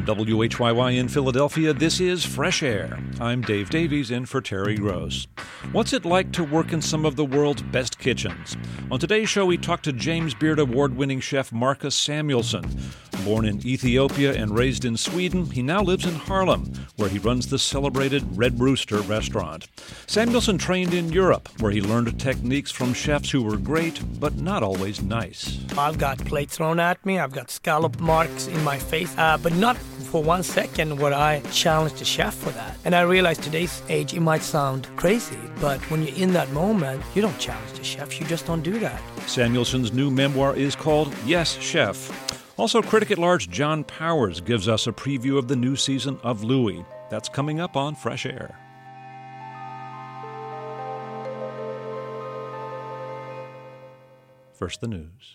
WHYY in Philadelphia, this is Fresh Air. I'm Dave Davies in for Terry Gross. What's it like to work in some of the world's best kitchens? On today's show, we talk to James Beard Award-winning chef Marcus Samuelsson. Born in Ethiopia and raised in Sweden, he now lives in Harlem, where he runs the celebrated Red Rooster restaurant. Samuelsson trained in Europe, where he learned techniques from chefs who were great, but not always nice. I've got plates thrown at me, I've got scallop marks in my face, but not for 1 second would I challenge the chef for that. And I realize today's age, it might sound crazy, but when you're in that moment, you don't challenge the chef, you just don't do that. Samuelsson's new memoir is called Yes, Chef. Also, critic-at-large John Powers gives us a preview of the new season of Louie. That's coming up on Fresh Air. First, the news.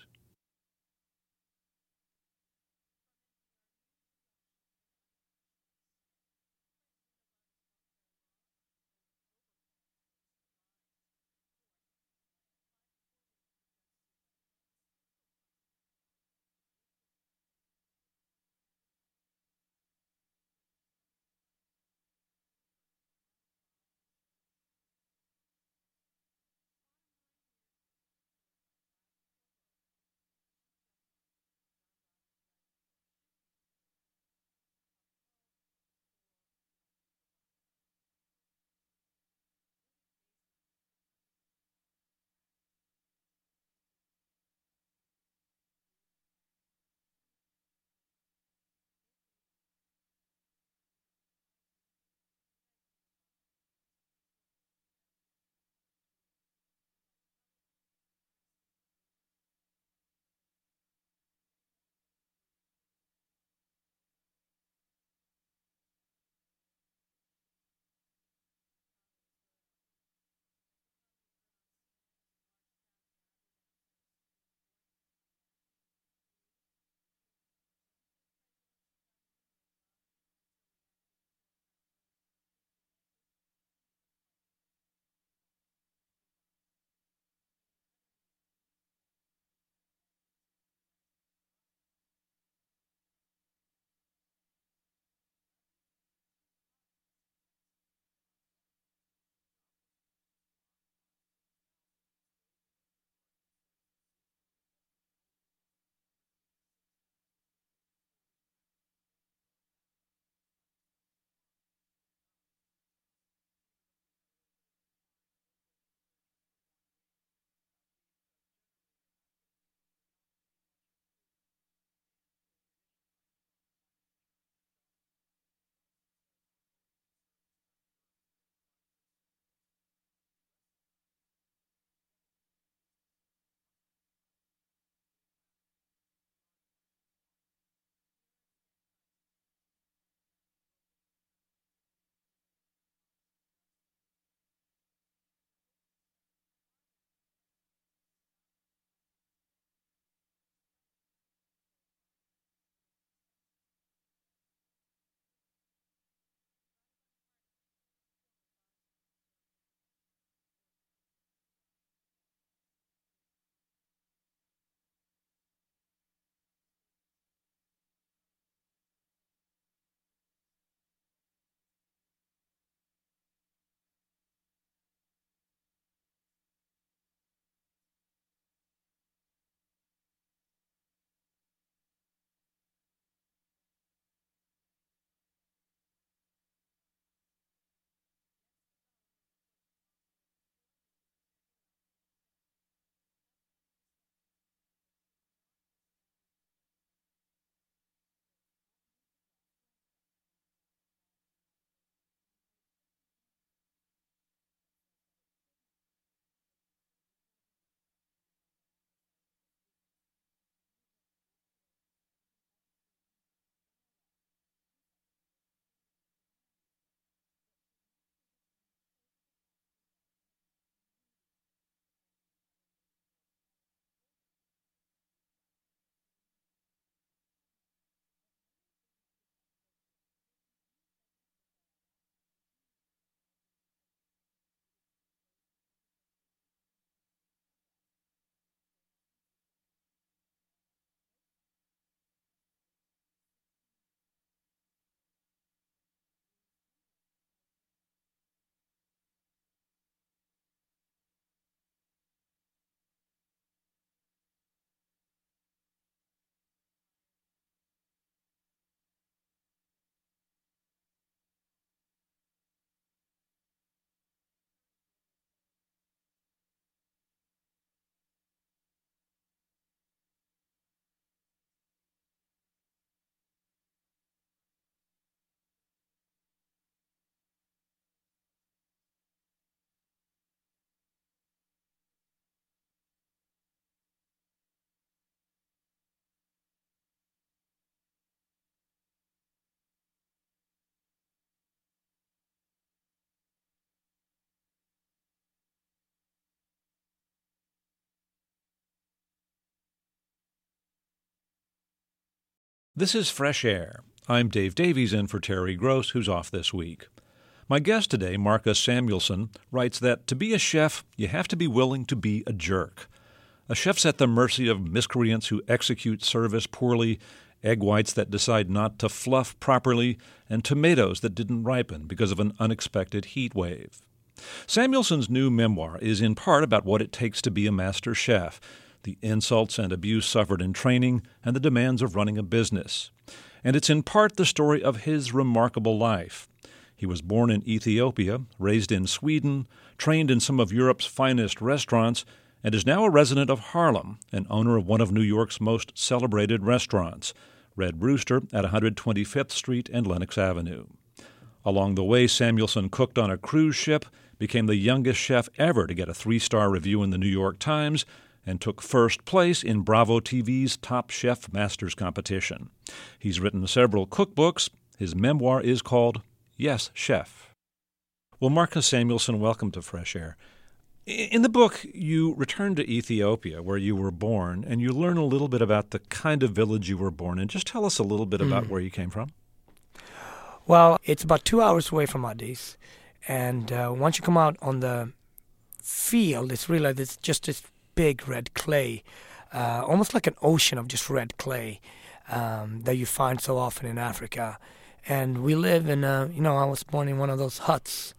This is Fresh Air. I'm Dave Davies in for Terry Gross, who's off this week. My guest today, Marcus Samuelsson, writes that to be a chef, you have to be willing to be a jerk. A chef's at the mercy of miscreants who execute service poorly, egg whites that decide not to fluff properly, and tomatoes that didn't ripen because of an unexpected heat wave. Samuelsson's new memoir is in part about what it takes to be a master chef, the insults and abuse suffered in training, and the demands of running a business. And it's in part the story of his remarkable life. He was born in Ethiopia, raised in Sweden, trained in some of Europe's finest restaurants, and is now a resident of Harlem and owner of one of New York's most celebrated restaurants, Red Rooster at 125th Street and Lenox Avenue. Along the way, Samuelsson cooked on a cruise ship, became the youngest chef ever to get a 3-star review in the New York Times, and took first place in Bravo TV's Top Chef Masters competition. He's written several cookbooks. His memoir is called Yes, Chef. Well, Marcus Samuelsson, welcome to Fresh Air. In the book, you return to Ethiopia, where you were born, and you learn a little bit about the kind of village you were born in. Just tell us a little bit about where you came from. Well, it's about 2 hours away from Addis, and once you come out on the field, it's really it's just this big red clay, almost like an ocean of just red clay that you find so often in Africa. And we live in, I was born in one of those huts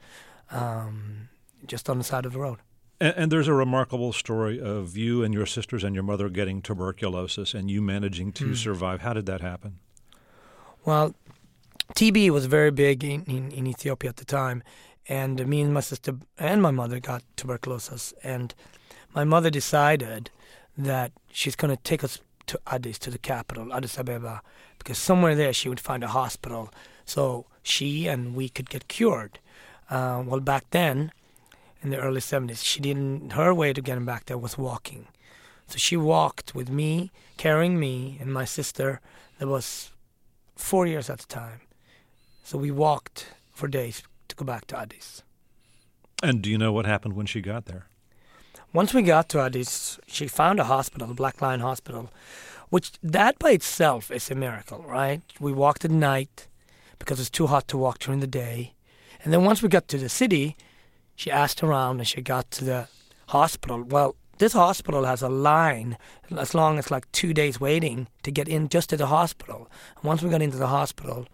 just on the side of the road. And there's a remarkable story of you and your sisters and your mother getting tuberculosis and you managing to survive. How did that happen? Well, TB was very big in Ethiopia at the time, and me and my sister and my mother got tuberculosis, and my mother decided that she's going to take us to Addis, to the capital, Addis Ababa, because somewhere there she would find a hospital so she and we could get cured. Well, back then, in the early 70s, her way to getting back there was walking. So she walked with me, carrying me and my sister. That was 4 years at the time. So we walked for days to go back to Addis. And do you know what happened when she got there? Once we got to Addis, she found a hospital, the Black Lion Hospital, which that by itself is a miracle, right? We walked at night because it's too hot to walk during the day. And then once we got to the city, she asked around and she got to the hospital. Well, this hospital has a line as long as like 2 days waiting to get in just to the hospital. And once we got into the hospital,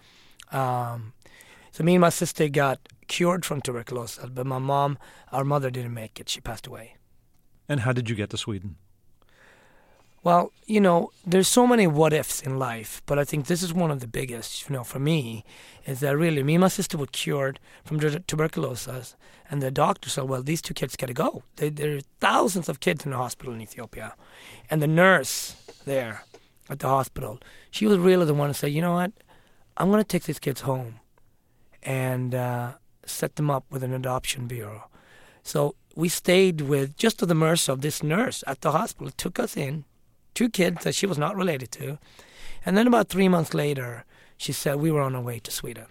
so me and my sister got cured from tuberculosis, but our mother didn't make it. She passed away. And how did you get to Sweden? Well, there's so many what-ifs in life, but I think this is one of the biggest, for me, is that really me and my sister were cured from tuberculosis, and the doctor said, well, these 2 kids got to go. There are thousands of kids in the hospital in Ethiopia. And the nurse there at the hospital, she was really the one to say, you know what, I'm going to take these kids home and set them up with an adoption bureau. So we stayed with just to the mercy of this nurse at the hospital. It took us in, 2 kids that she was not related to. And then about 3 months later, she said we were on our way to Sweden.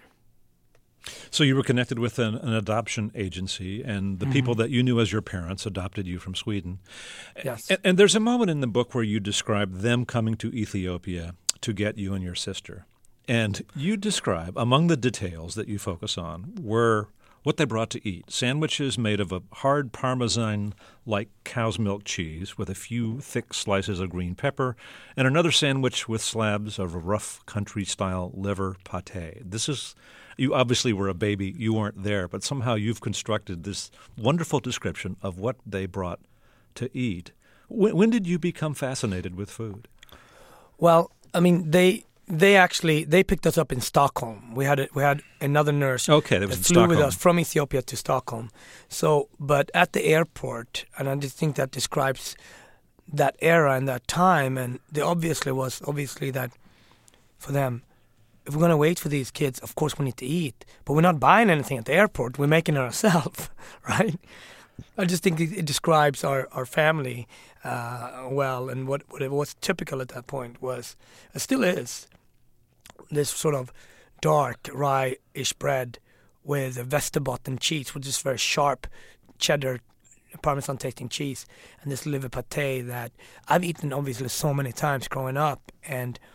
So you were connected with an adoption agency, and the people that you knew as your parents adopted you from Sweden. Yes. And there's a moment in the book where you describe them coming to Ethiopia to get you and your sister. And you describe, among the details that you focus on, were what they brought to eat. Sandwiches made of a hard Parmesan-like cow's milk cheese with a few thick slices of green pepper, and another sandwich with slabs of rough country-style liver pâté. You obviously were a baby. You weren't there, but somehow you've constructed this wonderful description of what they brought to eat. When did you become fascinated with food? Well, I mean, they picked us up in Stockholm. We had another nurse that flew with us from Ethiopia to Stockholm. So, but at the airport, and I just think that describes that era and that time, and there was obviously that for them, if we're going to wait for these kids, of course we need to eat, but we're not buying anything at the airport. We're making it ourselves, right? I just think it describes our family well, and what it was typical at that point was, it still is, this sort of dark rye-ish bread with a Västerbotten cheese, which is very sharp cheddar Parmesan tasting cheese, and this liver pâté that I've eaten obviously so many times growing up, and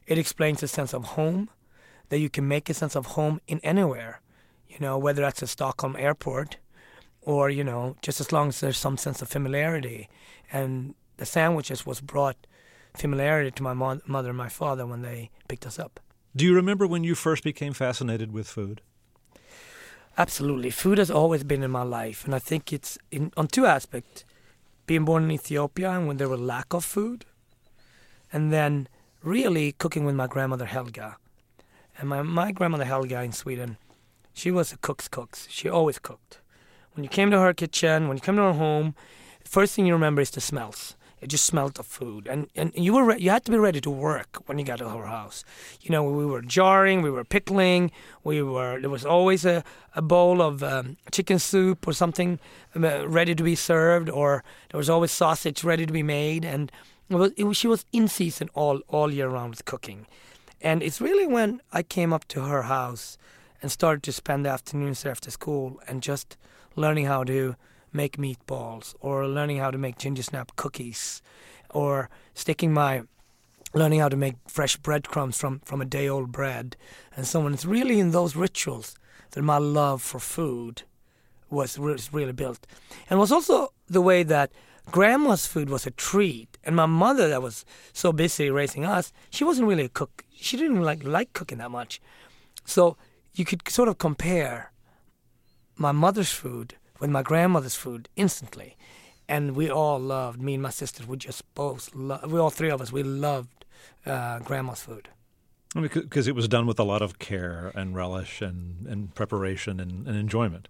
it explains a sense of home, that you can make a sense of home in anywhere, whether that's a Stockholm airport or, just as long as there's some sense of familiarity. And the sandwiches was brought familiarity to my mother and my father when they picked us up. Do you remember when you first became fascinated with food? Absolutely. Food has always been in my life, and I think it's on two aspects. Being born in Ethiopia and when there was lack of food, and then really cooking with my grandmother Helga. And my grandmother Helga in Sweden, she was a cook's cook. She always cooked. When you came to her kitchen, when you came to her home, the first thing you remember is the smells. It just smelled of food, and you had to be ready to work when you got to her house. We were jarring, we were pickling, there was always a bowl of chicken soup or something ready to be served, or there was always sausage ready to be made, and she was in season all year round with cooking. And it's really when I came up to her house and started to spend the afternoons there after school and just learning how to make meatballs, or learning how to make ginger snap cookies, or learning how to make fresh breadcrumbs from a day-old bread, and so on. It's really in those rituals that my love for food was really built. And it was also the way that grandma's food was a treat, and my mother, that was so busy raising us, she wasn't really a cook. She didn't like cooking that much. So you could sort of compare my mother's food with my grandmother's food instantly. And we all loved, me and my sisters, we all three of us, we loved grandma's food. Because it was done with a lot of care and relish and preparation and enjoyment.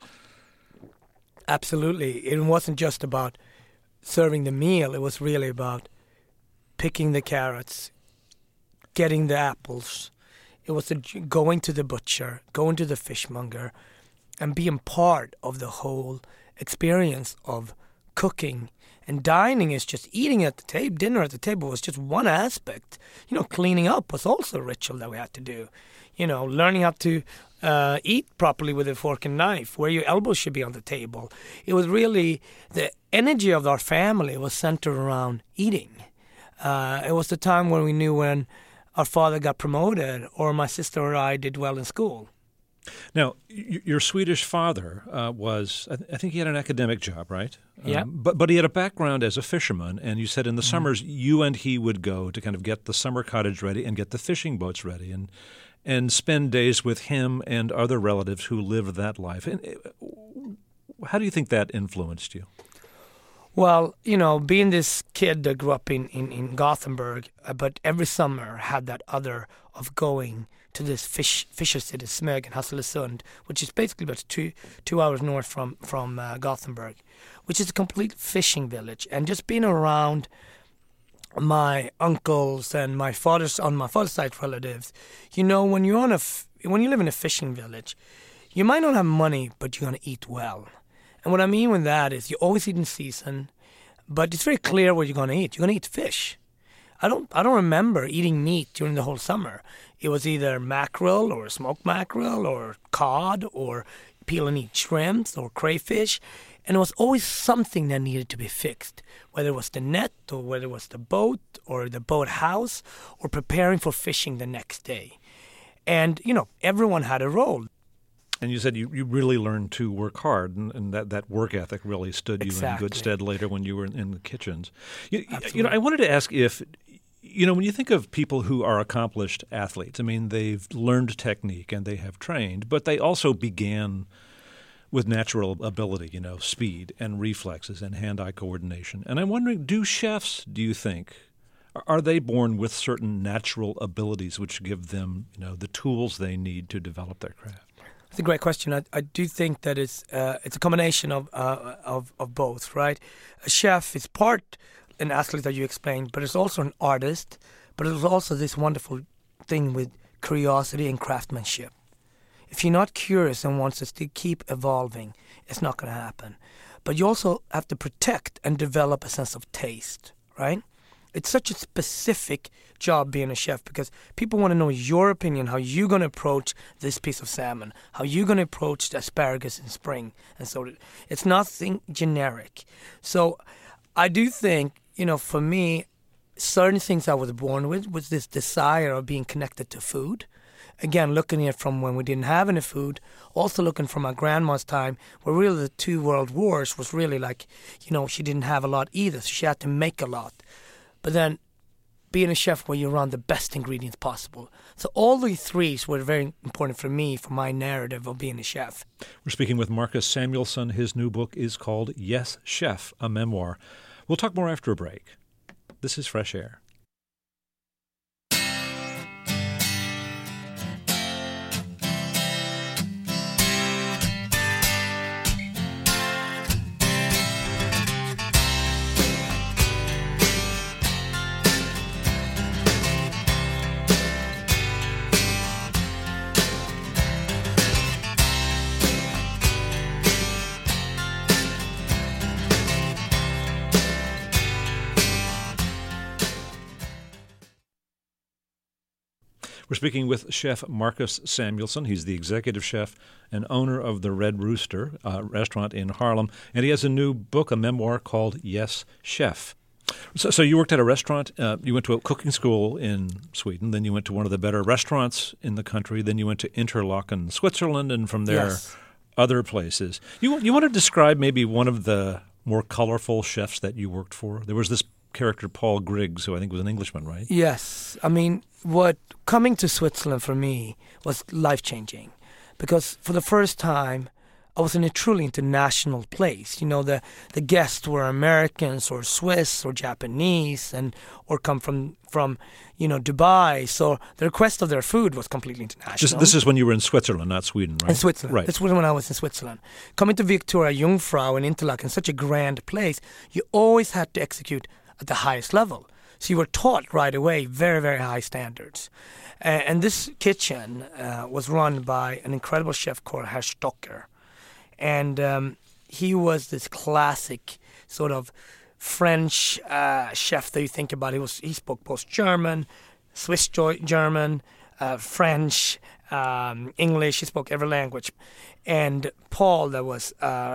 Absolutely. It wasn't just about serving the meal. It was really about picking the carrots, getting the apples. It was going to the butcher, going to the fishmonger, and being part of the whole experience of cooking. And dining is just eating at the table. Dinner at the table was just one aspect. Cleaning up was also a ritual that we had to do. Learning how to eat properly with a fork and knife, where your elbows should be on the table. It was really the energy of our family was centered around eating. It was the time when we knew when our father got promoted or my sister or I did well in school. Now, your Swedish father I think he had an academic job, right? Yeah. But he had a background as a fisherman, and you said in the summers you and he would go to kind of get the summer cottage ready and get the fishing boats ready and spend days with him and other relatives who lived that life. And how do you think that influenced you? Well, being this kid that grew up in Gothenburg, but every summer had that other of going to this fisher city, Smögen, Hasselösund, which is basically about two hours north from Gothenburg, which is a complete fishing village. And just being around my uncles and my father's side relatives, when you live in a fishing village, you might not have money, but you're gonna eat well. And what I mean with that is you always eat in season, but it's very clear what you're gonna eat. You're gonna eat fish. I don't remember eating meat during the whole summer. It was either mackerel or smoked mackerel or cod or peel and eat shrimps or crayfish. And it was always something that needed to be fixed, whether it was the net or whether it was the boat or the boat house or preparing for fishing the next day. And, everyone had a role. And you said you really learned to work hard, and that work ethic really stood you in good stead later when you were in the kitchens. I wanted to ask if, when you think of people who are accomplished athletes, I mean, they've learned technique and they have trained, but they also began with natural ability, speed and reflexes and hand-eye coordination. And I'm wondering, do you think, are they born with certain natural abilities which give them, the tools they need to develop their craft? It's a great question. I do think that it's a combination of both, right? A chef is part an athlete that you explained, but it's also an artist, but it's also this wonderful thing with curiosity and craftsmanship. If you're not curious and wants to keep evolving, it's not going to happen. But you also have to protect and develop a sense of taste, right? It's such a specific job being a chef because people want to know your opinion, how you're going to approach this piece of salmon, how you're going to approach the asparagus in spring. And so it's nothing generic. So I do think, for me, certain things I was born with was this desire of being connected to food. Again, looking at it from when we didn't have any food, also looking from my grandma's time, where really the 2 world wars was really like, she didn't have a lot either, so she had to make a lot. But then being a chef where you run the best ingredients possible. So all the threes were very important for me, for my narrative of being a chef. We're speaking with Marcus Samuelsson. His new book is called Yes, Chef, a Memoir. We'll talk more after a break. This is Fresh Air. We're speaking with Chef Marcus Samuelsson. He's the executive chef and owner of the Red Rooster restaurant in Harlem. And he has a new book, a memoir called Yes, Chef. So you worked at a restaurant. You went to a cooking school in Sweden. Then you went to one of the better restaurants in the country. Then you went to Interlaken, Switzerland, and from there, other places. You want to describe maybe one of the more colorful chefs that you worked for? There was this character, Paul Griggs, who I think was an Englishman, right? Yes. I mean, what coming to Switzerland for me was life-changing, because for the first time I was in a truly international place. The guests were Americans or Swiss or Japanese or come from Dubai. So the request of their food was completely international. This is when you were in Switzerland, not Sweden, right? In Switzerland. Right. This was when I was in Switzerland. Coming to Victoria Jungfrau in Interlaken, such a grand place, you always had to execute at the highest level. So you were taught right away very, very high standards. And this kitchen was run by an incredible chef called Herr Stocker. And he was this classic sort of French chef that you think about. He spoke both German, Swiss German, French, English. He spoke every language. And Paul, that was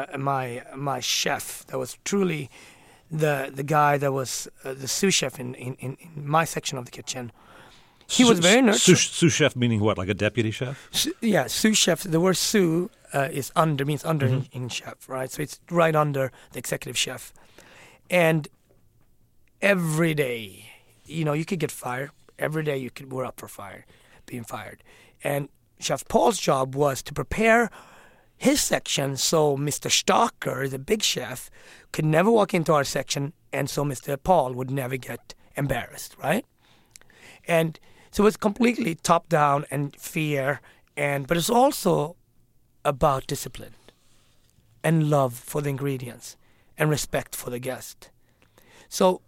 my chef, that was truly the guy that was the sous chef in my section of the kitchen. He was very nurturing. Sous chef meaning what, like a deputy chef? Yeah, sous chef. The word sous means under in chef, right? So it's right under the executive chef. And every day, you could get fired. Every day you were up for being fired. And Chef Paul's job was to prepare his section so Mr. Stocker, the big chef, could never walk into our section, and so Mr. Paul would never get embarrassed, right? And so it's completely top-down and fear, but it's also about discipline and love for the ingredients and respect for the guest. So,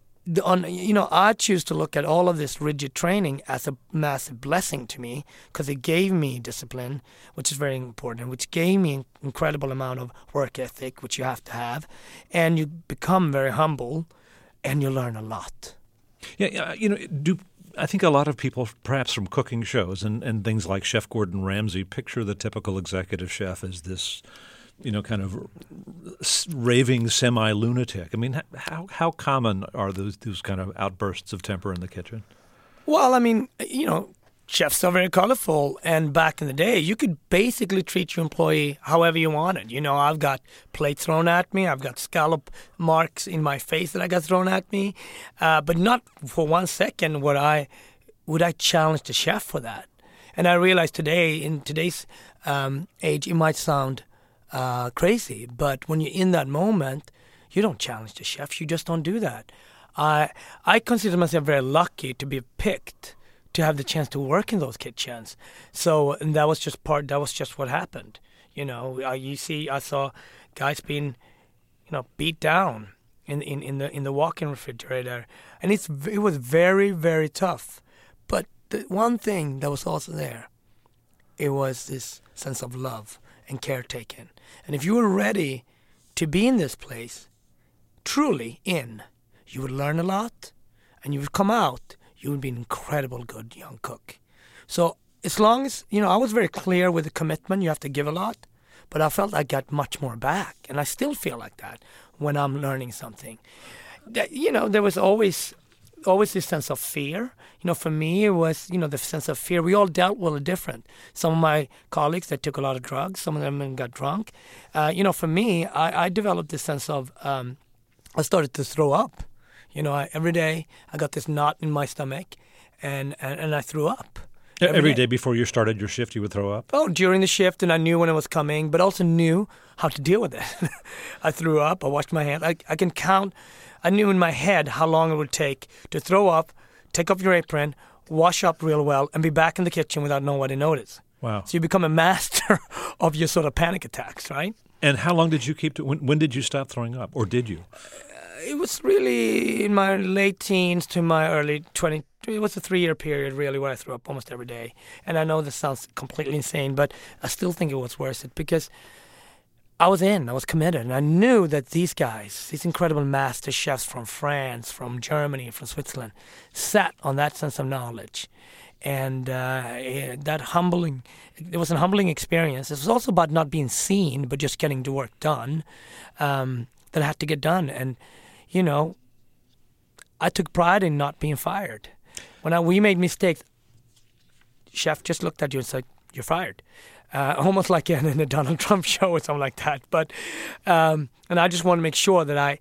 I choose to look at all of this rigid training as a massive blessing to me, because it gave me discipline, which is very important, which gave me an incredible amount of work ethic, which you have to have, and you become very humble, and you learn a lot. Yeah, I think a lot of people, perhaps from cooking shows and things like Chef Gordon Ramsay, picture the typical executive chef as this, kind of raving semi-lunatic. I mean, how common are those kind of outbursts of temper in the kitchen? Well, I mean, chefs are very colorful, and back in the day, you could basically treat your employee however you wanted. I've got plates thrown at me, I've got scallop marks in my face that I got thrown at me, but not for 1 second would I challenge the chef for that. And I realize today, in today's age, it might sound crazy, but when you're in that moment, you don't challenge the chef. You just don't do that. I consider myself very lucky to be picked to have the chance to work in those kitchens. So, and that was just what happened. I saw guys being, beat down in the walk-in refrigerator, and it was very, very tough. But the one thing that was also there, it was this sense of love and caretaking. And if you were ready to be in this place, truly you would learn a lot, and you would come out, you would be an incredible good young cook. So as long as, I was very clear with the commitment, you have to give a lot, but I felt I got much more back, and I still feel like that when I'm learning something. There was always always this sense of fear. For me, it was, the sense of fear. We all dealt with it different. Some of my colleagues, they took a lot of drugs. Some of them got drunk. For me, I developed this sense of, I started to throw up. Every day I got this knot in my stomach and I threw up. Every day before you started your shift, you would throw up? Oh, during the shift, and I knew when it was coming, but also knew how to deal with it. I threw up. I washed my hands. I can count. I knew in my head how long it would take to throw up, take off your apron, wash up real well, and be back in the kitchen without nobody notice. Wow. So you become a master of your sort of panic attacks, right? And how long did you keep to? When did you stop throwing up, or did you? It was really in my late teens to my early 20s. It was a 3-year period, really, where I threw up almost every day. And I know this sounds completely insane, but I still think it was worth it because I was committed. And I knew that these guys, these incredible master chefs from France, from Germany, from Switzerland, sat on that sense of knowledge. And it was a humbling experience. It was also about not being seen, but just getting the work done that had to get done. And, I took pride in not being fired. When we made mistakes, chef just looked at you and said, "You're fired." Almost like in a Donald Trump show or something like that. But and I just want to make sure that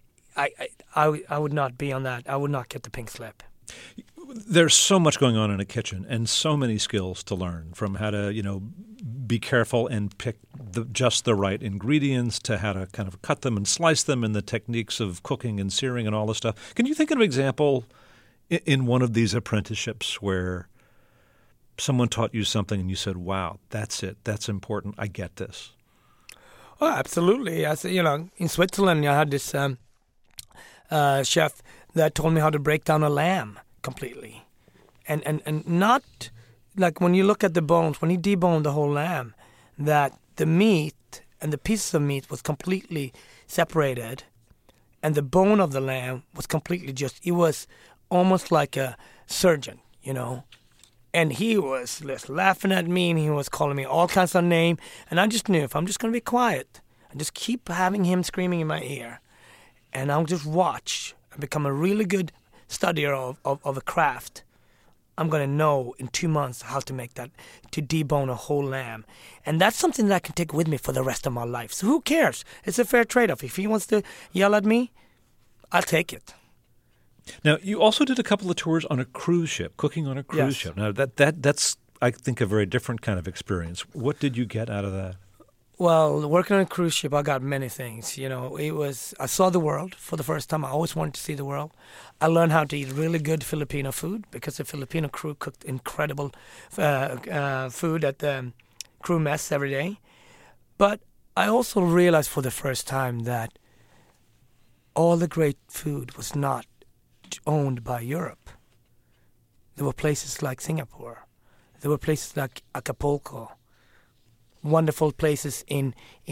I would not be on that. I would not get the pink slip. There's so much going on in a kitchen and so many skills to learn, from how to, be careful and pick just the right ingredients to how to kind of cut them and slice them, and the techniques of cooking and searing and all this stuff. Can you think of an example in one of these apprenticeships where someone taught you something and you said, wow, that's it, that's important, I get this? Oh, absolutely. In Switzerland, I had this chef that told me how to break down a lamb completely. And not like when you look at the bones, when he deboned the whole lamb, that the meat and the pieces of meat was completely separated, and the bone of the lamb was completely it was almost like a surgeon, And he was just laughing at me, and he was calling me all kinds of names. And I just knew if I'm just going to be quiet and just keep having him screaming in my ear, and I'll just watch and become a really good studier of a craft, I'm going to know in 2 months how to make that, to debone a whole lamb. And that's something that I can take with me for the rest of my life. So who cares? It's a fair trade-off. If he wants to yell at me, I'll take it. Now, you also did a couple of tours on a cruise ship, cooking on a cruise ship. Now, that's, I think, a very different kind of experience. What did you get out of that? Well, working on a cruise ship, I got many things. I saw the world for the first time. I always wanted to see the world. I learned how to eat really good Filipino food because the Filipino crew cooked incredible food at the crew mess every day. But I also realized for the first time that all the great food was not owned by Europe. There were places like Singapore. There were places like Acapulco. Wonderful places in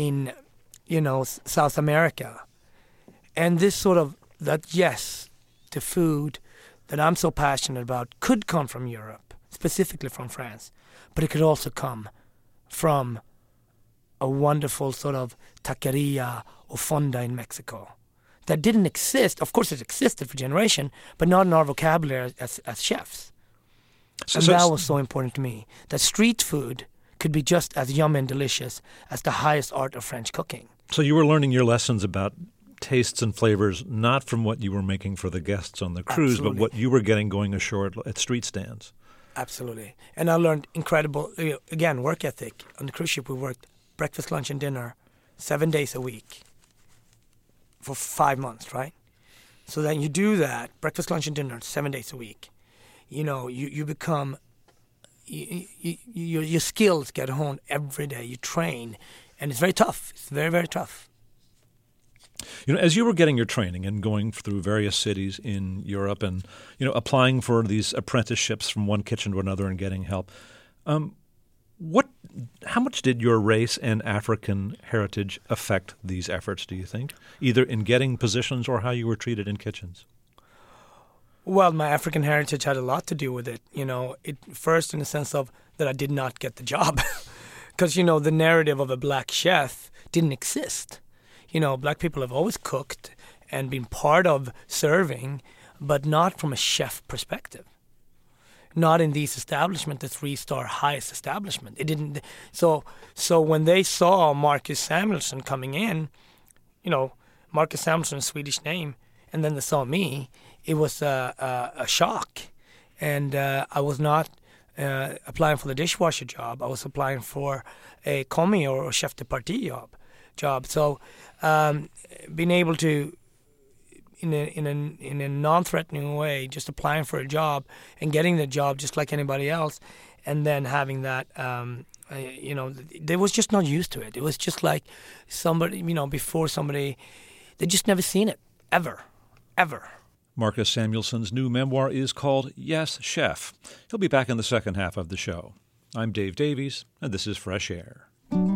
South America. And this sort of, that yes, the food that I'm so passionate about could come from Europe, specifically from France, but it could also come from a wonderful sort of taqueria or fonda in Mexico that didn't exist. Of course, it existed for generations, but not in our vocabulary as chefs. And that was so important to me, that street food could be just as yummy and delicious as the highest art of French cooking. So you were learning your lessons about tastes and flavors not from what you were making for the guests on the cruise, Absolutely. But what you were getting going ashore at street stands. Absolutely. And I learned incredible, again, work ethic. On the cruise ship, we worked breakfast, lunch, and dinner 7 days a week for 5 months, right? So then you do that, breakfast, lunch, and dinner 7 days a week. You become... Your skills get honed every day. You train, and it's very tough. It's very, very tough. As you were getting your training and going through various cities in Europe and, applying for these apprenticeships from one kitchen to another and getting help, how much did your race and African heritage affect these efforts, do you think, either in getting positions or how you were treated in kitchens? Well, my African heritage had a lot to do with it. First in the sense of that I did not get the job. Because, the narrative of a black chef didn't exist. Black people have always cooked and been part of serving. but not from a chef perspective. Not in these establishments, the 3-star highest establishment. It didn't. So when they saw Marcus Samuelsson coming in, Marcus Samuelsson, Swedish name, and then they saw me, it was a shock. And I was not applying for the dishwasher job. I was applying for a commis or chef de partie job. So being able to, in a non-threatening way, just applying for a job and getting the job just like anybody else, and then having that, they was just not used to it. It was just like somebody, before somebody, they just never seen it, ever. Marcus Samuelsson's new memoir is called Yes, Chef. He'll be back in the second half of the show. I'm Dave Davies, and this is Fresh Air.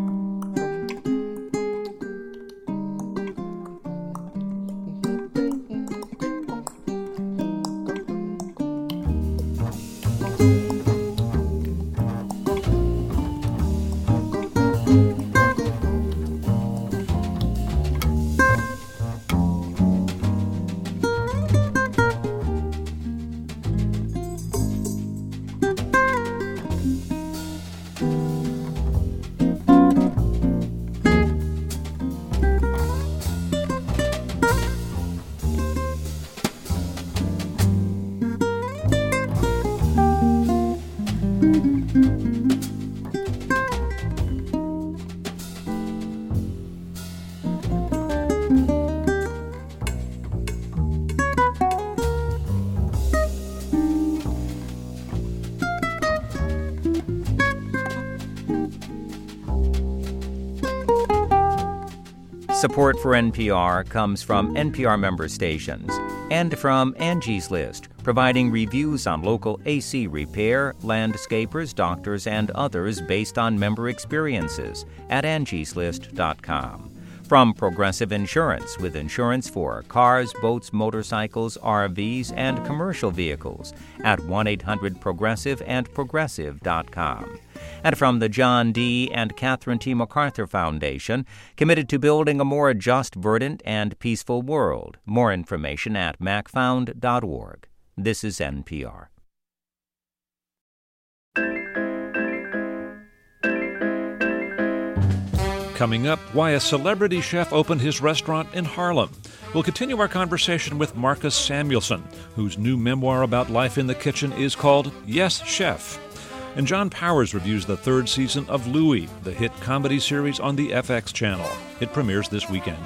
Support for NPR comes from NPR member stations and from Angie's List, providing reviews on local AC repair, landscapers, doctors, and others based on member experiences at angieslist.com. From Progressive Insurance, with insurance for cars, boats, motorcycles, RVs, and commercial vehicles at 1-800-PROGRESSIVE and progressive.com. And from the John D. and Catherine T. MacArthur Foundation, committed to building a more just, verdant, and peaceful world. More information at macfound.org. This is NPR. Coming up, why a celebrity chef opened his restaurant in Harlem. We'll continue our conversation with Marcus Samuelsson, whose new memoir about life in the kitchen is called Yes, Chef. And John Powers reviews the third season of Louie, the hit comedy series on the FX channel. It premieres this weekend.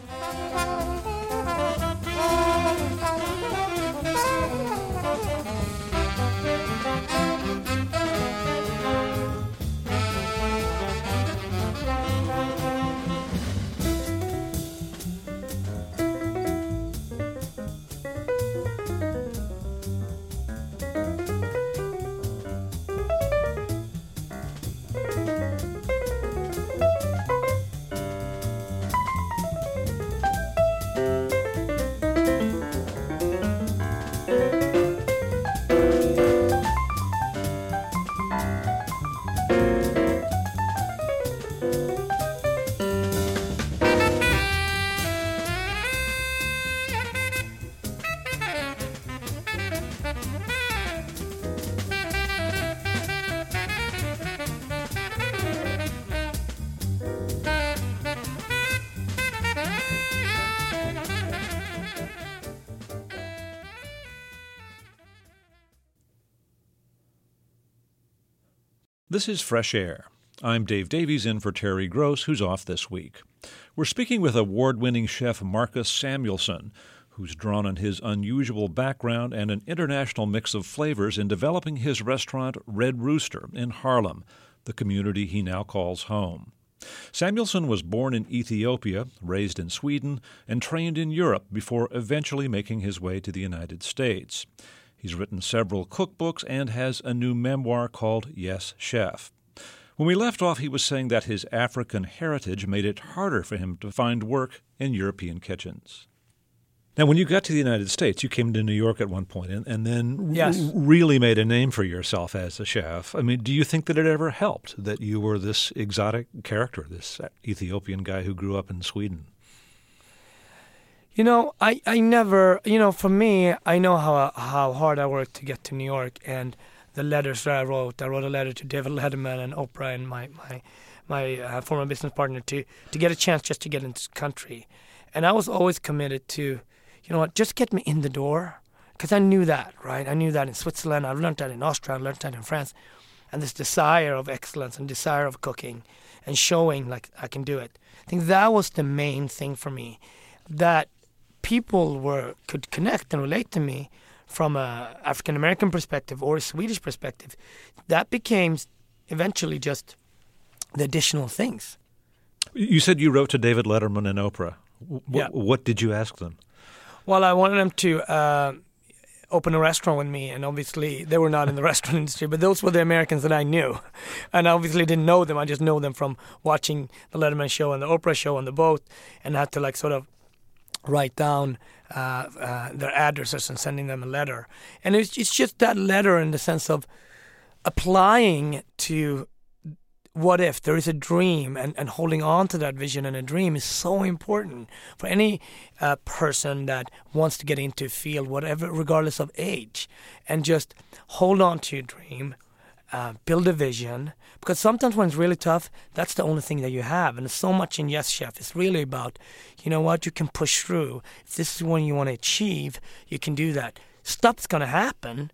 This is Fresh Air. I'm Dave Davies in for Terry Gross, who's off this week. We're speaking with award-winning chef Marcus Samuelsson, who's drawn on his unusual background and an international mix of flavors in developing his restaurant Red Rooster in Harlem, the community he now calls home. Samuelsson was born in Ethiopia, raised in Sweden, and trained in Europe before eventually making his way to the United States. He's written several cookbooks and has a new memoir called Yes, Chef. When we left off, he was saying that his African heritage made it harder for him to find work in European kitchens. Now, when you got to the United States, you came to New York at one point and then really made a name for yourself as a chef. I mean, do you think that it ever helped that you were this exotic character, this Ethiopian guy who grew up in Sweden? I never, for me, I know how hard I worked to get to New York, and the letters that I wrote a letter to David Letterman and Oprah and my former business partner to get a chance just to get into the country. And I was always committed to, just get me in the door, because I knew that, right? I knew that in Switzerland, I learned that in Austria, I learned that in France, and this desire of excellence and desire of cooking and showing like I can do it. I think that was the main thing for me, that people could connect and relate to me from a African American perspective or a Swedish perspective. That became eventually just the additional things. You said you wrote to David Letterman and Oprah. Yeah. What did you ask them? Well, I wanted them to open a restaurant with me, and obviously they were not in the restaurant industry, but those were the Americans that I knew. And I obviously didn't know them. I just know them from watching the Letterman show and the Oprah show on the boat, and had to like sort of write down their addresses and sending them a letter. And it's just that letter in the sense of applying to what if there is a dream, and holding on to that vision and a dream is so important for any person that wants to get into a field, whatever, regardless of age, and just hold on to your dream, build a vision, because sometimes when it's really tough, that's the only thing that you have. And there's so much in Yes Chef. It's really about, you can push through. If this is what you want to achieve, you can do that. Stuff's going to happen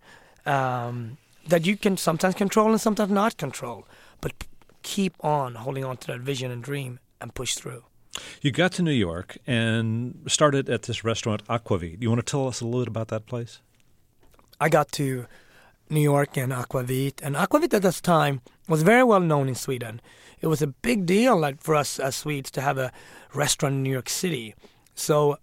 that you can sometimes control and sometimes not control, but keep on holding on to that vision and dream and push through. You got to New York and started at this restaurant, Aquavit. You want to tell us a little bit about that place? I got to New York and Aquavit at this time was very well known in Sweden. It was a big deal for us as Swedes to have a restaurant in New York City. So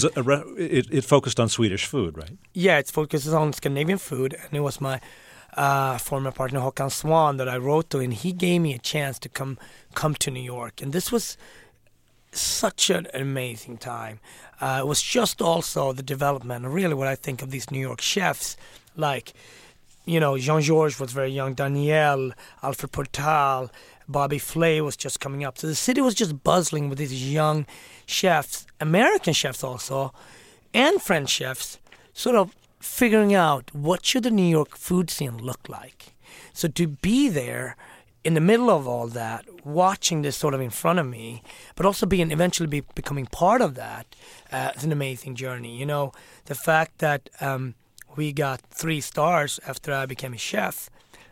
it focused on Swedish food, right? Yeah, it focuses on Scandinavian food, and it was my former partner Håkan Swan that I wrote to, and he gave me a chance to come to New York, and this was such an amazing time. It was just also the development, really what I think of these New York chefs, like Jean-Georges was very young, Daniel, Alfred Portal, Bobby Flay was just coming up. So the city was just buzzing with these young chefs, American chefs also, and French chefs, sort of figuring out what should the New York food scene look like. So to be there in the middle of all that, watching this sort of in front of me, but also eventually becoming part of that, is an amazing journey. The fact that we got 3 stars after I became a chef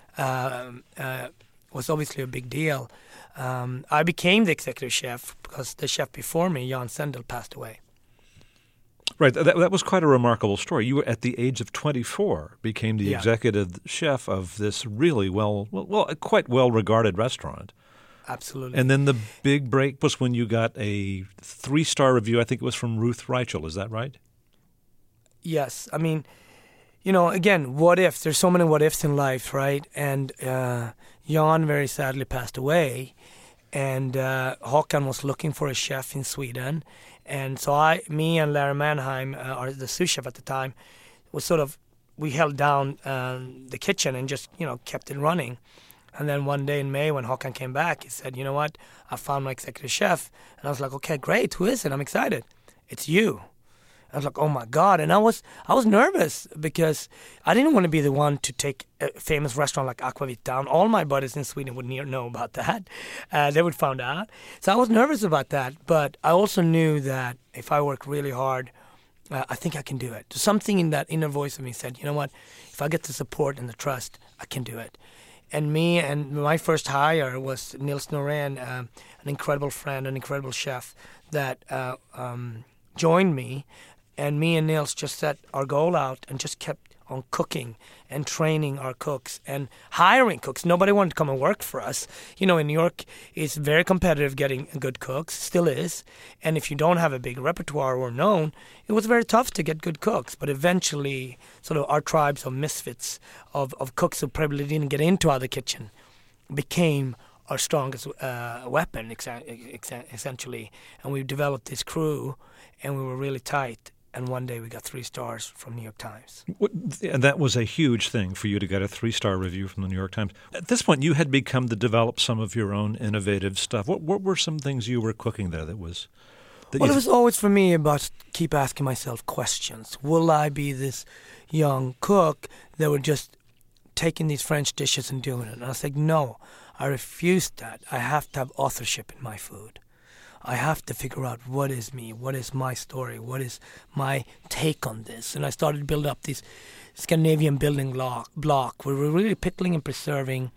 was obviously a big deal. I became the executive chef because the chef before me, Jan Sendel, passed away. Right, that was quite a remarkable story. You were at the age of 24 became the executive chef of this really quite well-regarded restaurant. Absolutely. And then the big break was when you got a 3-star review. I think it was from Ruth Reichel. Is that right? Yes. I mean, again, what if? There's so many what ifs in life, right? And Jan very sadly passed away, and Håkan was looking for a chef in Sweden. And so me and Larry Mannheim, the sous chef at the time, we held down the kitchen and just, kept it running. And then one day in May when Håkan came back, he said, you know what, I found my executive chef. And I was like, okay, great, who is it? I'm excited. It's you. I was like, oh my God. And I was nervous because I didn't want to be the one to take a famous restaurant like Aquavit down. All my buddies in Sweden would know about that. They would find out. So I was nervous about that. But I also knew that if I work really hard, I think I can do it. Something in that inner voice of me said, you know what, if I get the support and the trust, I can do it. And my first hire was Nils Norén, an incredible friend, an incredible chef that joined me. And me and Nils just set our goal out and just kept on cooking and training our cooks and hiring cooks. Nobody wanted to come and work for us. In New York, it's very competitive getting good cooks, still is. And if you don't have a big repertoire or known, it was very tough to get good cooks. But eventually, sort of our tribes of misfits, of cooks who probably didn't get into other kitchen, became our strongest weapon, essentially. And we developed this crew, and we were really tight. And one day we got 3 stars from New York Times. And that was a huge thing for you to get a 3-star review from the New York Times. At this point, you had begun to develop some of your own innovative stuff. What were some things you were cooking there that was Well, it was always for me about keep asking myself questions. Will I be this young cook that would just taking these French dishes and doing it? And I was like, no, I refuse that. I have to have authorship in my food. I have to figure out what is me, what is my story, what is my take on this. And I started to build up this Scandinavian building block where we're really pickling and preserving,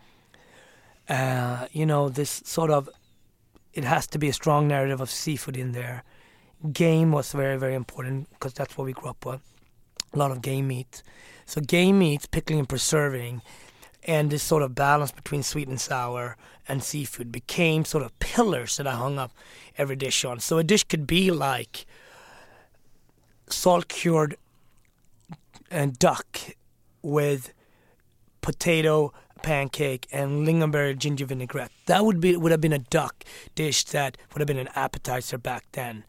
this sort of, it has to be a strong narrative of seafood in there. Game was very, very important because that's what we grew up with. A lot of game meat. So game meat, pickling and preserving, and this sort of balance between sweet and sour and seafood became sort of pillars that I hung up every dish on. So a dish could be like salt-cured duck with potato pancake and lingonberry ginger vinaigrette. That would have been a duck dish that would have been an appetizer back then.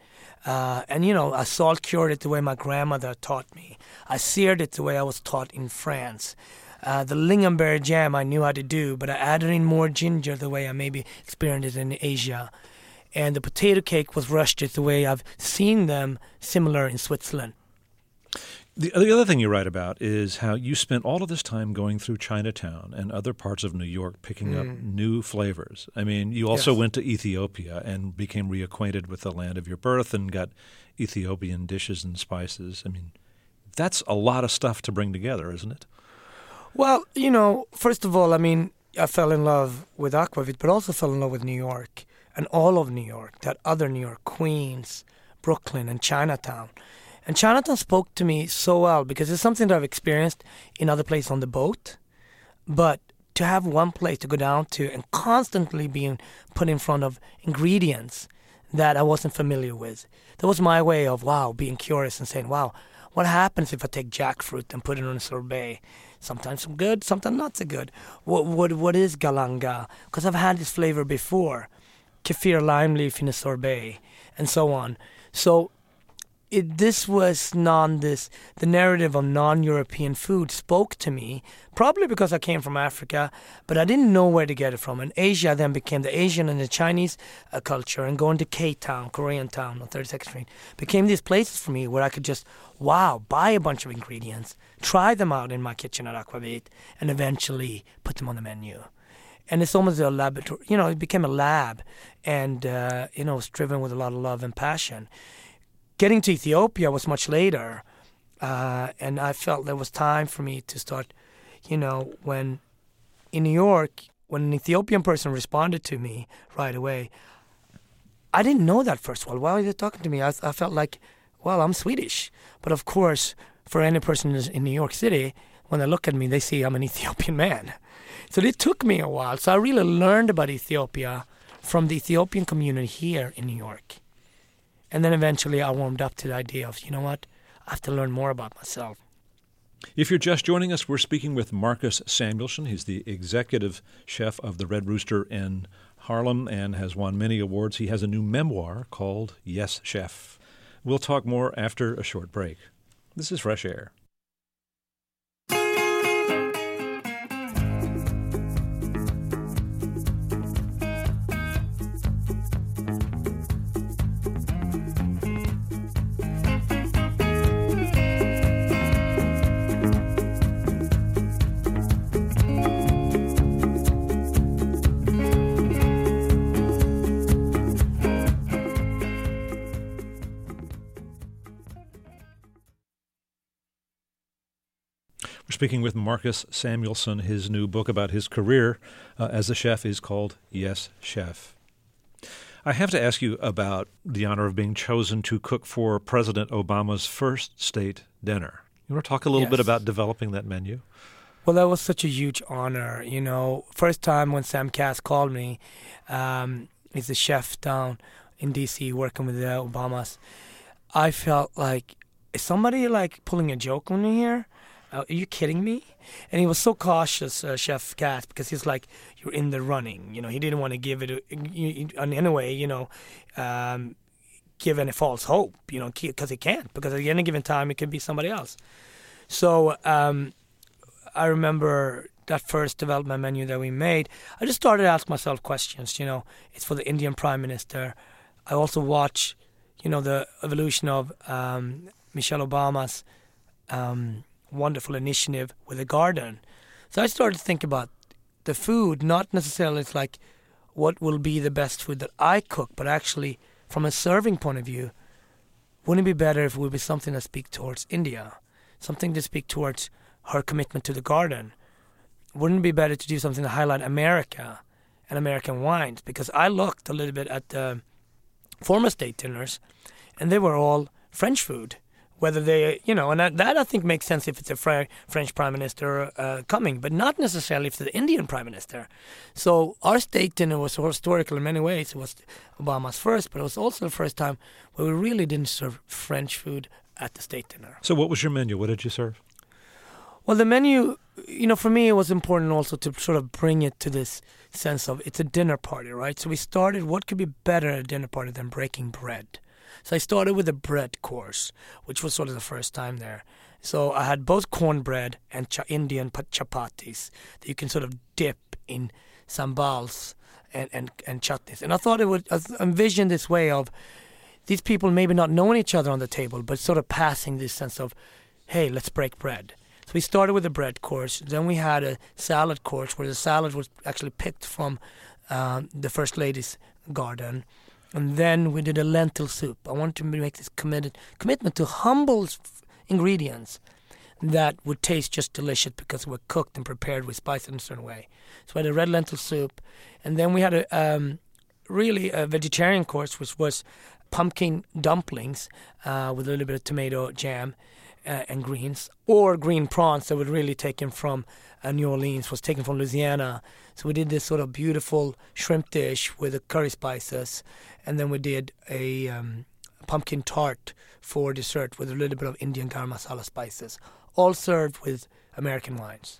I salt-cured it the way my grandmother taught me. I seared it the way I was taught in France. The lingonberry jam I knew how to do, but I added in more ginger the way I maybe experienced it in Asia. And the potato cake was rushed it the way I've seen them similar in Switzerland. The other thing you write about is how you spent all of this time going through Chinatown and other parts of New York picking up new flavors. I mean, you also went to Ethiopia and became reacquainted with the land of your birth and got Ethiopian dishes and spices. I mean, that's a lot of stuff to bring together, isn't it? Well, first of all, I fell in love with Aquavit, but also fell in love with New York and all of New York, that other New York, Queens, Brooklyn, and Chinatown. And Chinatown spoke to me so well because it's something that I've experienced in other places on the boat. But to have one place to go down to and constantly being put in front of ingredients that I wasn't familiar with, that was my way of, being curious and saying, what happens if I take jackfruit and put it on a sorbet? Sometimes some good, sometimes not so good. What is galanga? Because I've had this flavor before. Kefir lime leaf in a sorbet, and so on. So this was the narrative of non-European food spoke to me, probably because I came from Africa, but I didn't know where to get it from. And Asia then became the Asian and the Chinese culture, and going to K-Town, Korean Town on 32nd Street, became these places for me where I could just, buy a bunch of ingredients, try them out in my kitchen at Aquavit, and eventually put them on the menu. And it's almost a laboratory, it became a lab, and, it's driven with a lot of love and passion. Getting to Ethiopia was much later, and I felt there was time for me to start, when in New York, when an Ethiopian person responded to me right away, I didn't know that first of all. Why were they talking to me? I felt like, I'm Swedish. But of course, for any person in New York City, when they look at me, they see I'm an Ethiopian man. So it took me a while. So I really learned about Ethiopia from the Ethiopian community here in New York. And then eventually I warmed up to the idea of, I have to learn more about myself. If you're just joining us, we're speaking with Marcus Samuelsson. He's the executive chef of the Red Rooster in Harlem and has won many awards. He has a new memoir called Yes, Chef. We'll talk more after a short break. This is Fresh Air. Speaking with Marcus Samuelsson, his new book about his career as a chef is called Yes, Chef. I have to ask you about the honor of being chosen to cook for President Obama's first state dinner. You want to talk a little bit about developing that menu? Well, that was such a huge honor. First time when Sam Kass called me, he's a chef down in D.C. working with the Obamas, I felt like, is somebody pulling a joke on me here? Are you kidding me? And he was so cautious, Chef Kass, because he's like, you're in the running. He didn't want to give it, in any way, give any false hope, because he can't. Because at any given time, it could be somebody else. So I remember that first development menu that we made. I just started to ask myself questions. It's for the Indian Prime Minister. I also watch the evolution of Michelle Obama's wonderful initiative with the garden. So I started to think about the food, not necessarily it's like what will be the best food that I cook, but actually from a serving point of view, wouldn't it be better if it would be something that speaks towards India, something to speak towards her commitment to the garden? Wouldn't it be better to do something to highlight America and American wines? Because I looked a little bit at the former state dinners, and they were all French food. Whether they, and that I think makes sense if it's a French prime minister coming, but not necessarily if it's the Indian prime minister. So our state dinner was historical in many ways. It was Obama's first, but it was also the first time where we really didn't serve French food at the state dinner. So what was your menu? What did you serve? Well, the menu, for me it was important also to sort of bring it to this sense of it's a dinner party, right? So we started, what could be better at a dinner party than breaking bread? So I started with a bread course, which was sort of the first time there. So I had both cornbread and Indian chapatis that you can sort of dip in sambals and chutneys. And I thought I envisioned this way of these people maybe not knowing each other on the table, but sort of passing this sense of, hey, let's break bread. So we started with a bread course. Then we had a salad course where the salad was actually picked from the First Lady's garden. And then we did a lentil soup. I wanted to make this commitment to humble ingredients that would taste just delicious because they were cooked and prepared with spices in a certain way. So we had a red lentil soup. And then we had a vegetarian course, which was pumpkin dumplings with a little bit of tomato jam and greens, or green prawns that were really taken from New Orleans, was taken from Louisiana. So we did this sort of beautiful shrimp dish with the curry spices, and then we did a pumpkin tart for dessert with a little bit of Indian garam masala spices, all served with American wines.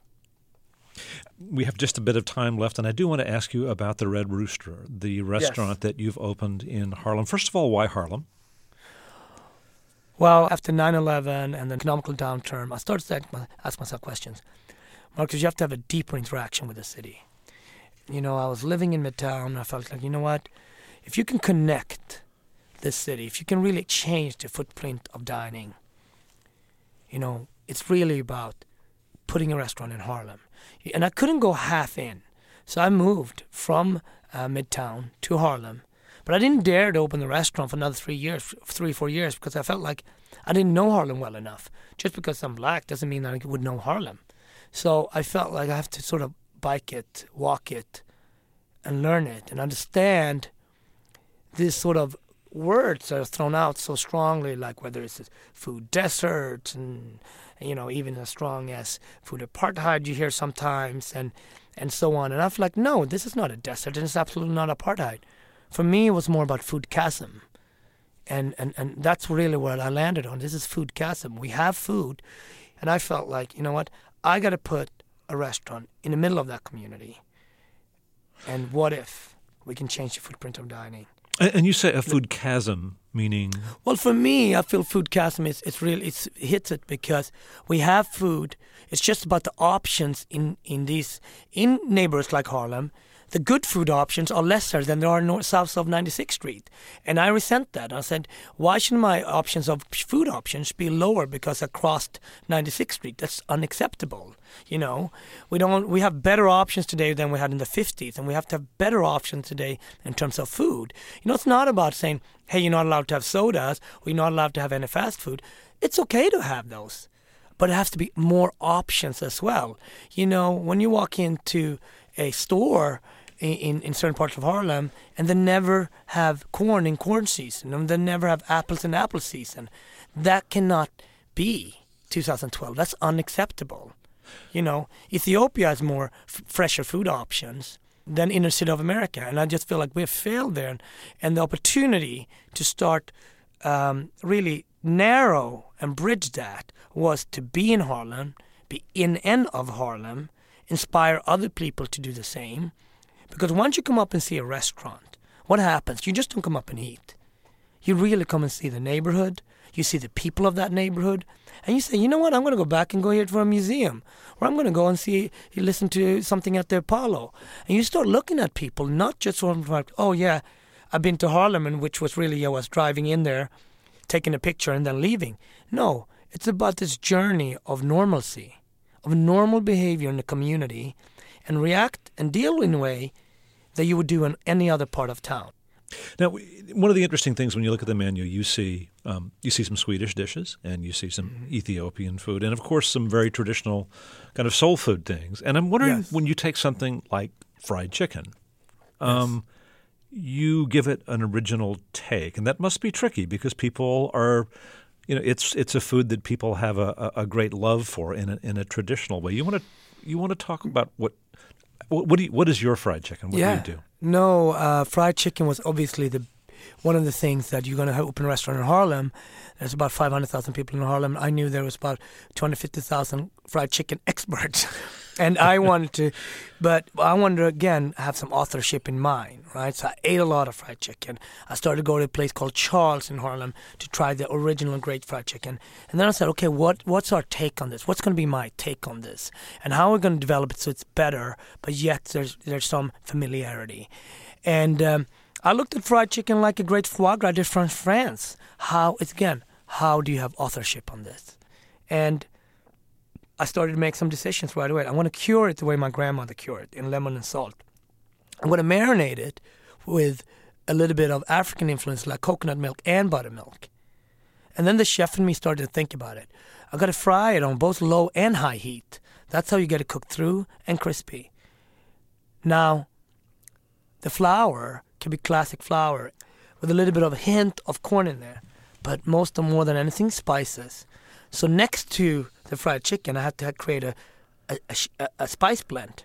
We have just a bit of time left, and I do want to ask you about the Red Rooster, the restaurant that you've opened in Harlem. First of all, why Harlem? Well, after 9/11 and the economical downturn, I started to ask myself questions. Marcus, you have to have a deeper interaction with the city. I was living in Midtown, and I felt like, what? If you can connect this city, if you can really change the footprint of dining, it's really about putting a restaurant in Harlem. And I couldn't go half in. So I moved from Midtown to Harlem. But I didn't dare to open the restaurant for another 3-4 years, because I felt like I didn't know Harlem well enough. Just because I'm black doesn't mean that I would know Harlem. So I felt like I have to sort of bike it, walk it, and learn it, and understand these sort of words that are thrown out so strongly, like whether it's food desert and even as strong as food apartheid you hear sometimes, and so on. And I feel like, no, this is not a desert, and it's absolutely not apartheid. For me, it was more about food chasm. And that's really what I landed on. This is food chasm. We have food. And I felt like, I got to put a restaurant in the middle of that community. And what if we can change the footprint of dining? And you say a food chasm, meaning? Well, for me, I feel food chasm it hits it because we have food. It's just about the options in neighborhoods like Harlem. The good food options are lesser than there are south of 96th Street. And I resent that. I said, why shouldn't my options of food options be lower because I crossed 96th Street? That's unacceptable. We have better options today than we had in the 50s, and we have to have better options today in terms of food. It's not about saying, hey, you're not allowed to have sodas, or you're not allowed to have any fast food. It's okay to have those, but it has to be more options as well. When you walk into a store in certain parts of Harlem, and they never have corn in corn season, and they never have apples in apple season. That cannot be 2012. That's unacceptable. Ethiopia has more fresher food options than inner city of America, and I just feel like we've failed there. And the opportunity to start really narrow and bridge that was to be in Harlem, be in and of Harlem, inspire other people to do the same. Because once you come up and see a restaurant, what happens? You just don't come up and eat. You really come and see the neighborhood. You see the people of that neighborhood. And you say, you know what? I'm going to go back and go here for a museum. Or I'm going to go and listen to something at the Apollo. And you start looking at people, not just from like, oh yeah, I've been to Harlem, and which was really I was driving in there, taking a picture and then leaving. No, it's about this journey of normalcy, of normal behavior in the community, and react and deal in a way that you would do in any other part of town. Now, one of the interesting things when you look at the menu, you see some Swedish dishes, and you see some Ethiopian food, and of course some very traditional kind of soul food things. And I'm wondering, when you take something like fried chicken, you give it an original take, and that must be tricky because people are, it's a food that people have a great love for in a traditional way. You want to talk about what is your fried chicken? What do you do? No, fried chicken was obviously one of the things that you're going to open a restaurant in Harlem. There's about 500,000 people in Harlem. I knew there was about 250,000 fried chicken experts. And I wanted to, again, have some authorship in mind, right? So I ate a lot of fried chicken. I started to go to a place called Charles in Harlem to try the original great fried chicken. And then I said, okay, what's our take on this? What's going to be my take on this? And how are we going to develop it so it's better, but yet there's some familiarity? And I looked at fried chicken like a great foie gras dish from France. How do you have authorship on this? And I started to make some decisions right away. I want to cure it the way my grandmother cured it, in lemon and salt. I'm going to marinate it with a little bit of African influence like coconut milk and buttermilk. And then the chef and me started to think about it. I got to fry it on both low and high heat. That's how you get it cooked through and crispy. Now, the flour can be classic flour with a little bit of a hint of corn in there, but more than anything, spices. So next to the fried chicken, I had to create a spice blend.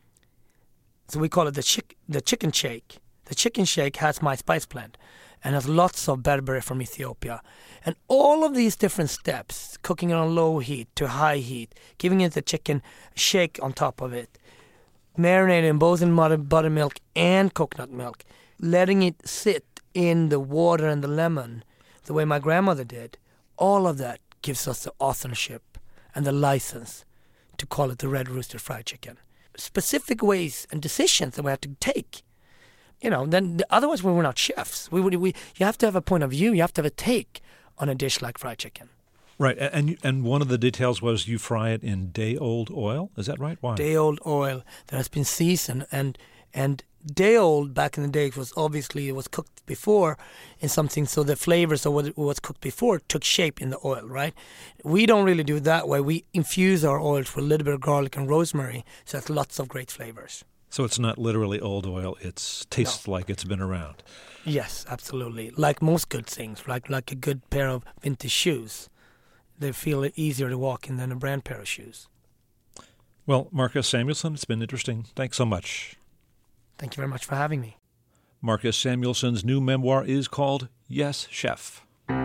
So we call it the chicken shake. The chicken shake has my spice blend and has lots of berberry from Ethiopia. And all of these different steps, cooking it on low heat to high heat, giving it the chicken shake on top of it, marinating both in buttermilk and coconut milk, letting it sit in the water and the lemon the way my grandmother did, all of that gives us the authorship and the license to call it the Red Rooster Fried Chicken. Specific ways and decisions that we have to take. Then otherwise we were not chefs. You have to have a point of view. You have to have a take on a dish like fried chicken. Right, and one of the details was you fry it in day-old oil. Is that right? Why? Day-old oil that has been seasoned, and day-old back in the day was obviously it was cooked before in something, so the flavors of what was cooked before took shape in the oil, right? We don't really do it that way. We infuse our oils with a little bit of garlic and rosemary, so it's lots of great flavors. So it's not literally old oil. It tastes like it's been around. Yes, absolutely. Like most good things, like a good pair of vintage shoes. They feel easier to walk in than a brand pair of shoes. Well, Marcus Samuelsson, it's been interesting. Thanks so much. Thank you very much for having me. Marcus Samuelsson's new memoir is called Yes, Chef.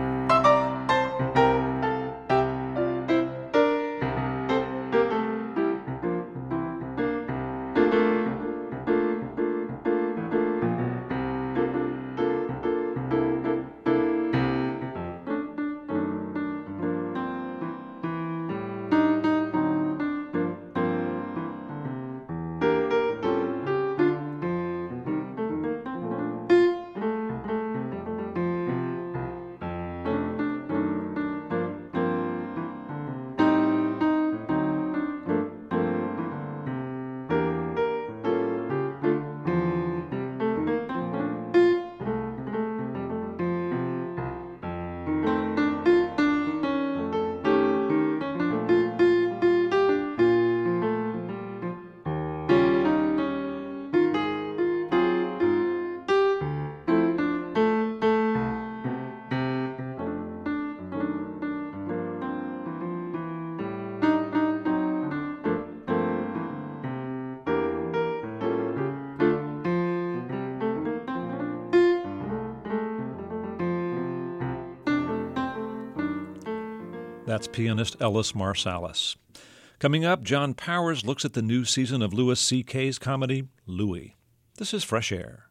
That's pianist Ellis Marsalis. Coming up, John Powers looks at the new season of Louis C.K.'s comedy, Louie. This is Fresh Air.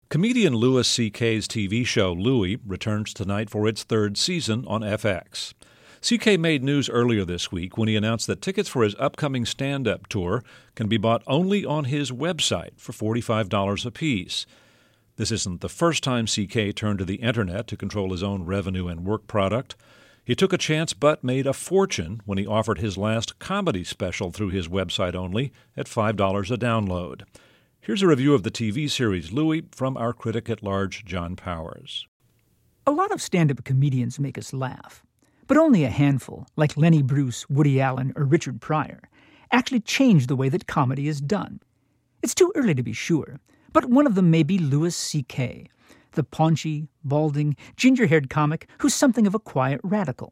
Comedian Louis C.K.'s TV show Louie returns tonight for its third season on FX. C.K. made news earlier this week when he announced that tickets for his upcoming stand-up tour can be bought only on his website for $45 apiece. This isn't the first time C.K. turned to the internet to control his own revenue and work product. He took a chance but made a fortune when he offered his last comedy special through his website only at $5 a download. Here's a review of the TV series Louie from our critic at large, John Powers. A lot of stand-up comedians make us laugh, but only a handful, like Lenny Bruce, Woody Allen, or Richard Pryor, actually change the way that comedy is done. It's too early to be sure, but one of them may be Louis C.K., the paunchy, balding, ginger-haired comic who's something of a quiet radical.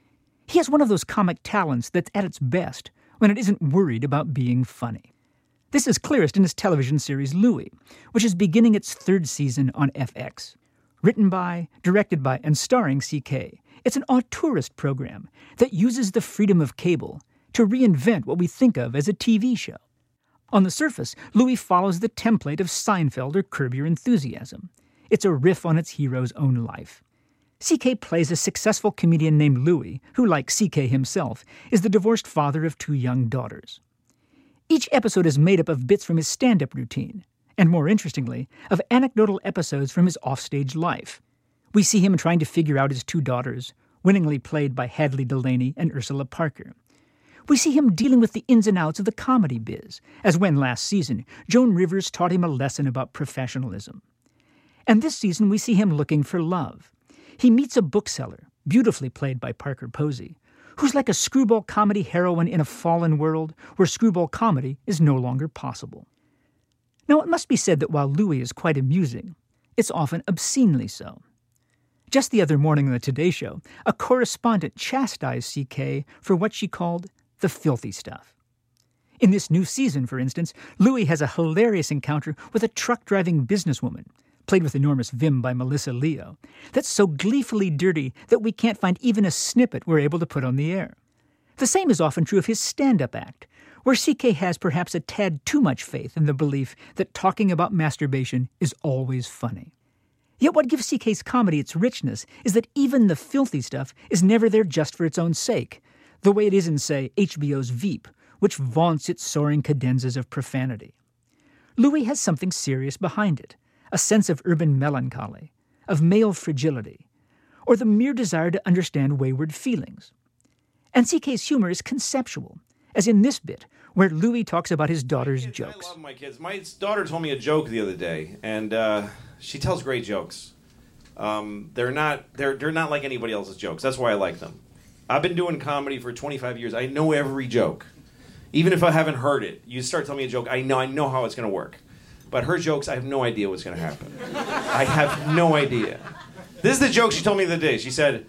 He has one of those comic talents that's at its best when it isn't worried about being funny. This is clearest in his television series Louie, which is beginning its third season on FX. Written by, directed by, and starring C.K., it's an auteurist program that uses the freedom of cable to reinvent what we think of as a TV show. On the surface, Louie follows the template of Seinfeld or Curb Your Enthusiasm. It's a riff on its hero's own life. C.K. plays a successful comedian named Louie, who, like C.K. himself, is the divorced father of 2 young daughters. Each episode is made up of bits from his stand-up routine, and more interestingly, of anecdotal episodes from his offstage life. We see him trying to figure out his 2 daughters, winningly played by Hadley Delaney and Ursula Parker. We see him dealing with the ins and outs of the comedy biz, as when last season, Joan Rivers taught him a lesson about professionalism. And this season we see him looking for love. He meets a bookseller, beautifully played by Parker Posey, who's like a screwball comedy heroine in a fallen world where screwball comedy is no longer possible. Now, it must be said that while Louie is quite amusing, it's often obscenely so. Just the other morning on the Today Show, a correspondent chastised C.K. for what she called the filthy stuff. In this new season, for instance, Louie has a hilarious encounter with a truck-driving businesswoman, played with enormous vim by Melissa Leo, that's so gleefully dirty that we can't find even a snippet we're able to put on the air. The same is often true of his stand-up act, where C.K. has perhaps a tad too much faith in the belief that talking about masturbation is always funny. Yet what gives C.K.'s comedy its richness is that even the filthy stuff is never there just for its own sake, the way it is in, say, HBO's Veep, which vaunts its soaring cadenzas of profanity. Louie has something serious behind it, a sense of urban melancholy, of male fragility, or the mere desire to understand wayward feelings. And C.K.'s humor is conceptual, as in this bit, where Louie talks about his daughter's jokes. I love my kids. My daughter told me a joke the other day, and she tells great jokes. They're not like anybody else's jokes. That's why I like them. I've been doing comedy for 25 years. I know every joke. Even if I haven't heard it, you start telling me a joke, I know how it's going to work. But her jokes, I have no idea what's going to happen. I have no idea. This is the joke she told me the other day. She said,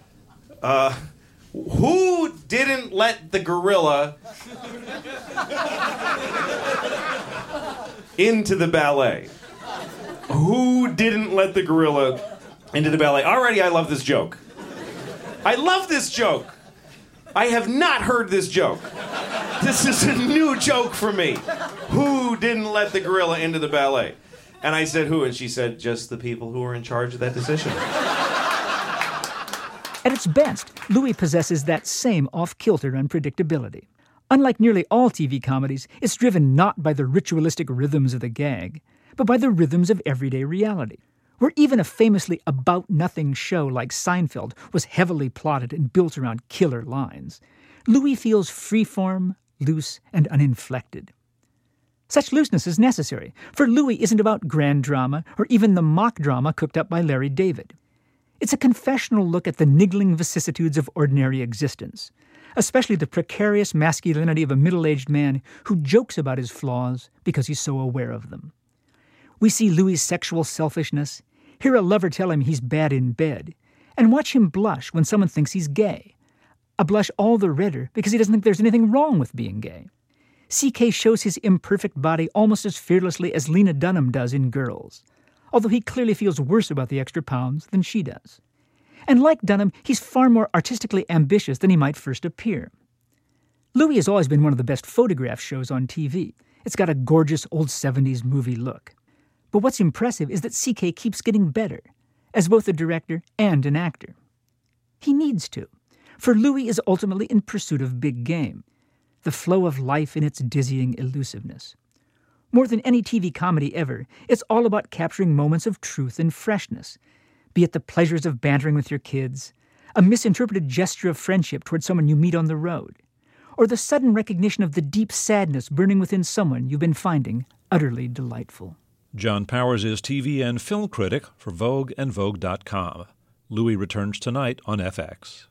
who didn't let the gorilla into the ballet? Who didn't let the gorilla into the ballet? Already, I love this joke. I love this joke. I have not heard this joke. This is a new joke for me. Who didn't let the gorilla into the ballet? And I said, who? And she said, just the people who were in charge of that decision. At its best, Louie possesses that same off-kilter unpredictability. Unlike nearly all TV comedies, it's driven not by the ritualistic rhythms of the gag, but by the rhythms of everyday reality, where even a famously about-nothing show like Seinfeld was heavily plotted and built around killer lines. Louie feels freeform, loose, and uninflected. Such looseness is necessary, for Louie isn't about grand drama or even the mock drama cooked up by Larry David. It's a confessional look at the niggling vicissitudes of ordinary existence, especially the precarious masculinity of a middle-aged man who jokes about his flaws because he's so aware of them. We see Louie's sexual selfishness, hear a lover tell him he's bad in bed, and watch him blush when someone thinks he's gay. A blush all the redder because he doesn't think there's anything wrong with being gay. C.K. shows his imperfect body almost as fearlessly as Lena Dunham does in Girls, although he clearly feels worse about the extra pounds than she does. And like Dunham, he's far more artistically ambitious than he might first appear. Louie has always been one of the best photograph shows on TV. It's got a gorgeous old 70s movie look. But what's impressive is that CK keeps getting better, as both a director and an actor. He needs to, for Louis is ultimately in pursuit of big game, the flow of life in its dizzying elusiveness. More than any TV comedy ever, it's all about capturing moments of truth and freshness, be it the pleasures of bantering with your kids, a misinterpreted gesture of friendship toward someone you meet on the road, or the sudden recognition of the deep sadness burning within someone you've been finding utterly delightful. John Powers is TV and film critic for Vogue and Vogue.com. Louis returns tonight on FX.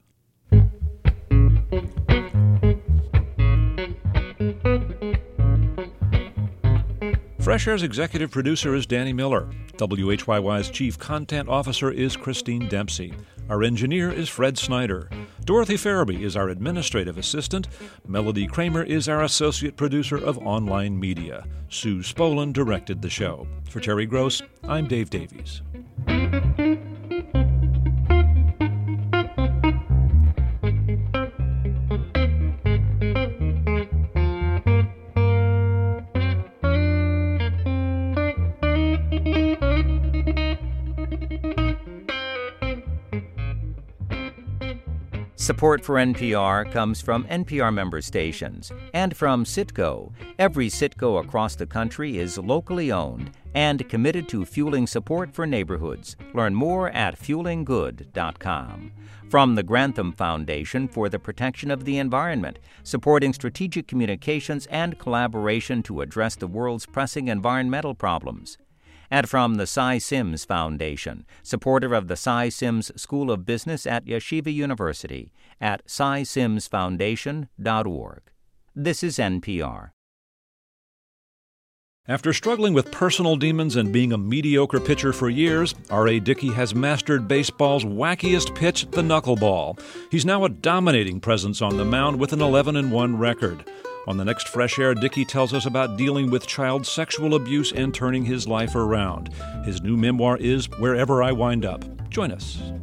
Fresh Air's executive producer is Danny Miller. WHYY's chief content officer is Christine Dempsey. Our engineer is Fred Snyder. Dorothy Farabee is our administrative assistant. Melody Kramer is our associate producer of online media. Sue Spolin directed the show. For Terry Gross, I'm Dave Davies. Support for NPR comes from NPR member stations and from Citgo. Every Citgo across the country is locally owned and committed to fueling support for neighborhoods. Learn more at fuelinggood.com. From the Grantham Foundation for the Protection of the Environment, supporting strategic communications and collaboration to address the world's pressing environmental problems. And from the Cy Sims Foundation, supporter of the Cy Sims School of Business at Yeshiva University, at cysimsfoundation.org. This is NPR. After struggling with personal demons and being a mediocre pitcher for years, R.A. Dickey has mastered baseball's wackiest pitch, the knuckleball. He's now a dominating presence on the mound with an 11-1 record. On the next Fresh Air, Dickey tells us about dealing with child sexual abuse and turning his life around. His new memoir is Wherever I Wind Up. Join us.